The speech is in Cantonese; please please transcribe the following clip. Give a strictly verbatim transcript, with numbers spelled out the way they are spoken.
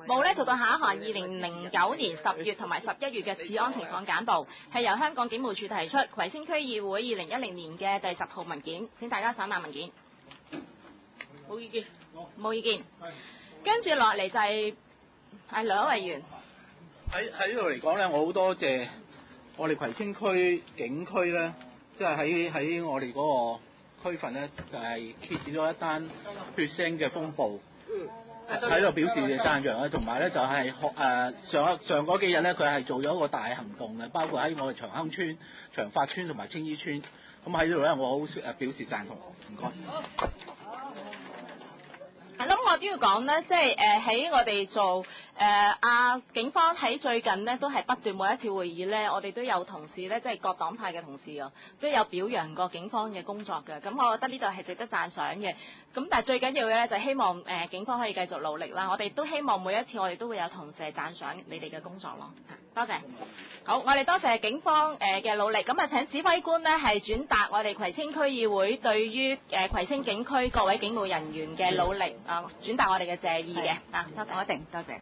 冇咧做到下一項二零零九年十月同埋十一月嘅治安情況簡報，係由香港警務處提出葵青區議會二零一零年嘅第十號文件，請大家省覽文件。冇意見，冇意見。跟住落嚟就係係兩位委員喺喺呢度嚟講咧，我好多謝我哋葵青區警區咧，即係喺喺我哋嗰個區份咧，就係揭示咗一單血腥嘅風暴。喺度表示嘅讚揚啦，同埋咧就係學誒上一上嗰幾日咧，佢係做咗一個大行動嘅，包括喺我哋長亨村、長發村同埋青衣村。咁喺呢度咧，我好誒表示贊同。唔該。 係咯，我都要講咧，即係誒喺我哋做誒啊、呃、警方喺最近呢，都係不斷每一次會議咧，我哋都有同事咧，即係各黨派嘅同事啊，都有表揚過警方嘅工作嘅。咁我覺得呢度係值得讚賞嘅。咁但係最緊要嘅咧，就係希望誒、呃、警方可以繼續努力啦。我哋都希望每一次我哋都會有同事讚賞你哋嘅工作咯。多謝。好，我哋多謝警方誒嘅努力。咁啊，請指揮官呢係轉達我哋葵青區議會對於誒葵青警區各位警務人員嘅努力啊，轉達我哋嘅謝意嘅。啊，多謝，我一定多謝。